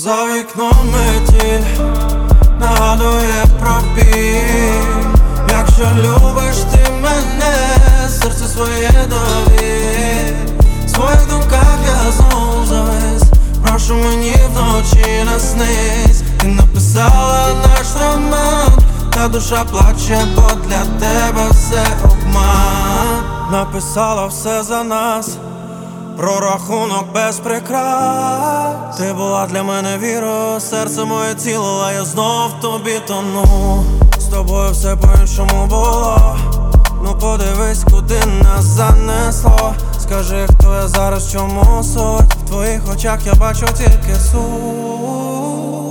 За вікном метіль нагадує про біль. Якщо любиш ти мене, серце своє довір. В своїх думках я знову завис. Прошу, мені вночі наснись. Ти написала наш роман, та душа плаче, бо для тебе все обман. Написала все за нас, прорахунок без прикрас. Ти була для мене вірою, серце моє ціло, а я знов в тобі тону. З тобою все по-іншому було. Ну подивись, куди нас занесло. Скажи, хто я зараз, чому суть? В твоїх очах я бачу тільки сум.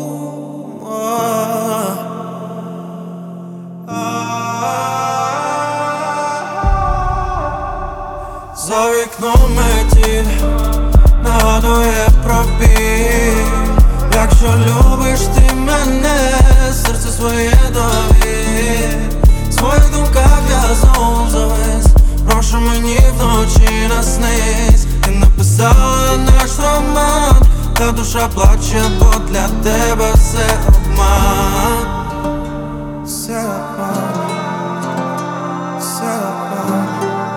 За вікном метіль нагадує про біль. Якщо любиш ти мене, серце своє довір. В своїх думках я знову завис. Прошу, мені вночі наснись. Ти написала наш роман, та душа плаче, бо для тебе все обман. Все обман. Все обман.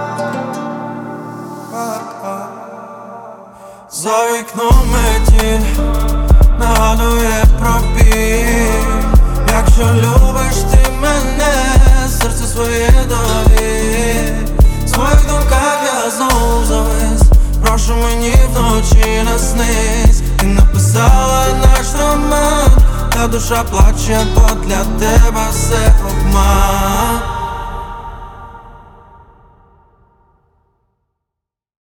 За вікном метіль нагадує про біль. Якщо любиш ти мене, серце своє довір. В своїх думках я знову завис. Прошу, мені вночі наснись. Ти написала наш роман, та душа плаче, бо для тебе все обман.